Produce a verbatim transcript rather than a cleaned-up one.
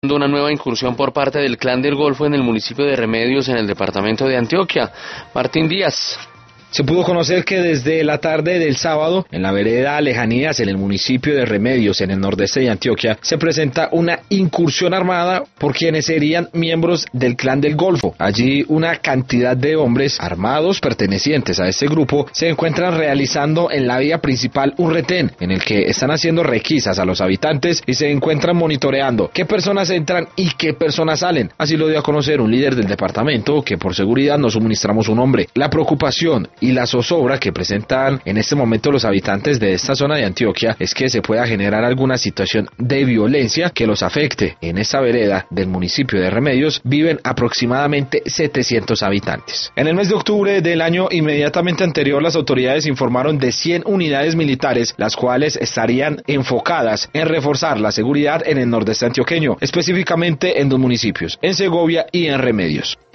Una nueva incursión por parte del Clan del Golfo en el municipio de Remedios, en el departamento de Antioquia. Martín Díaz. Se pudo conocer que desde la tarde del sábado, en la vereda Lejanías, en el municipio de Remedios, en el nordeste de Antioquia, se presenta una incursión armada por quienes serían miembros del Clan del Golfo. Allí una cantidad de hombres armados pertenecientes a este grupo se encuentran realizando en la vía principal un retén, en el que están haciendo requisas a los habitantes y se encuentran monitoreando qué personas entran y qué personas salen. Así lo dio a conocer un líder del departamento, que por seguridad no suministramos su nombre. La preocupación y la zozobra que presentan en este momento los habitantes de esta zona de Antioquia es que se pueda generar alguna situación de violencia que los afecte. En esta vereda del municipio de Remedios viven aproximadamente setecientos habitantes. En el mes de octubre del año inmediatamente anterior, las autoridades informaron de cien unidades militares, las cuales estarían enfocadas en reforzar la seguridad en el nordeste antioqueño, específicamente en dos municipios, en Segovia y en Remedios.